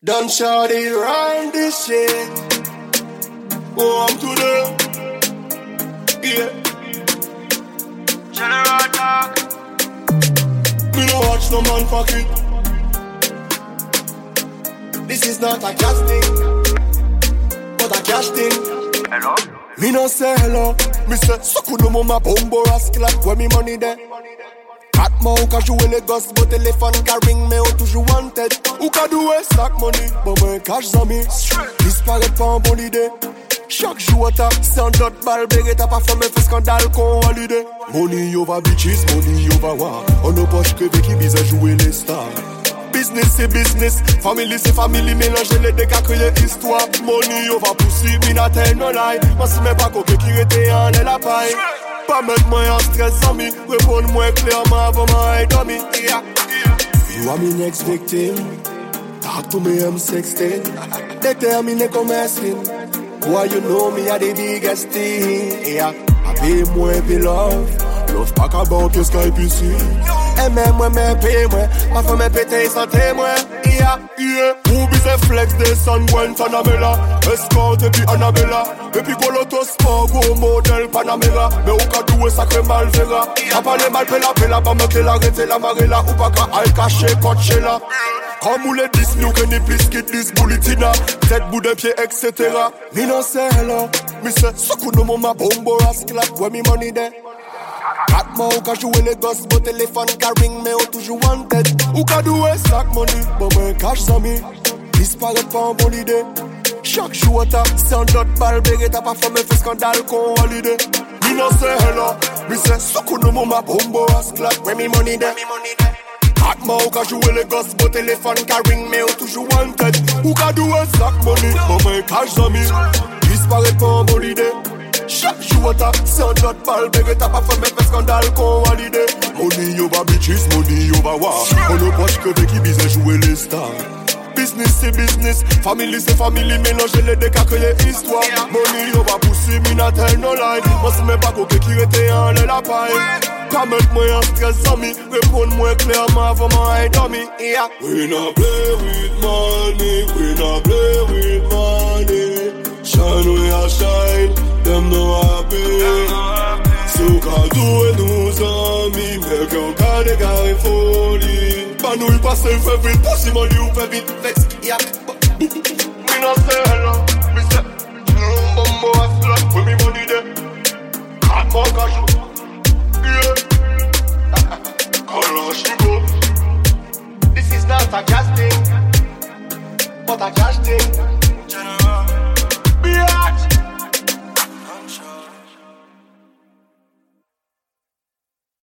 Done shawty round this shit. Oh, I'm today. Yeah. General talk. Me no watch no man fuck it. This is not a cash thing, but a cash thing. Hello? Me no say hello. Me say, suck no mama bombo rascal. Where me money there? Cat ma ou ka jouer les gosses, beau téléphone ka ring, mais ou toujours wanted. Ou ka doué sac money, bon ben cash zami. Disparaît pas en bonne idée. Chaque jour t'as 100 d'autres balles, béret t'as pas fait me fait scandale qu'on valide. Money over bitches, money over war. On ne poche que qui bise à jouer les stars. Business c'est business, family c'est family, mélanger les dégâts, créer histoire. Money over pussy, me not tell no lie. Moi si mes pas coquet qui était en la paille. Pas mettre moi en stress, ami. Réponds-moi clairement avant ma dummy. Yeah. You are my next victim. Talk to me, I'm 16. Déterminé comme un skin. Why you know me are the biggest thing. Yeah. I pay moi et puis love. Love pas qu'à banque, Skype ici. Et même moi, mais paye moi. Ma femme est pété, santé moi. Yeah, yeah. Who be the flex de San Guantanamera. Escorte et puis Annabella. Et puis Coloto Sport, go modèle Panamera. Mais au cas où sacré mal verra. T'as pas les mal, pela, pas me que l'arrêter la marella. Ou pas qu'à al cacher, Coachella. Comme ou les 10, nous que ni plus qu'il 10 bulletina. Tête, bout de pied, etc. Me no say hello. Me say, suku no mama bombo rascal. Where me money there? Cat ma ou ka jouer les gosses, beau téléphone ka ring, mais ou toujours wanted. Ou ka doué sac money, bon ben cash zami. Disparaît pas en bonne idée. Chaque jour t'as 100 d'autres balles, béret t'as pas fait me fait scandale qu'on valide. Me no say hello. Me say, suku no mama bombo rascal. Where me money there? Cat ma ou ka jouer les gosses, beau téléphone ka ring, mais ou toujours wanted. Ou ka doué sac money, bon ben cash zami. Disparaît pas en bonne idée. Chaque jour t'as 100 d'autres balles, béret t'as pas fait me scandale qu'on valide. Money over bitches, money over war. On ne poche que qui bise à jouer les stars. Business c'est business, family c'est family, mélanger les dégâts, créer histoire. Money over pussy, me not tell no lie. Moi c'est mes pas coquets qui étaient en la paille. Pas mettre moi en stress, ami. Réponds-moi clairement avant ma dummy. Yeah. We not play with money, we not play with money. Shine we a shine, them no happy. So ka doué nous amis, mais qu'on ka de carré folie. Pas nous y passer, fait vite, pussy money ou fait vite, vex, yeah. Me no say hello, me say, bombo a slap, with me money there. Cat more cash, yeah. Colosh to go. This is not a cash thing, but a cash thing.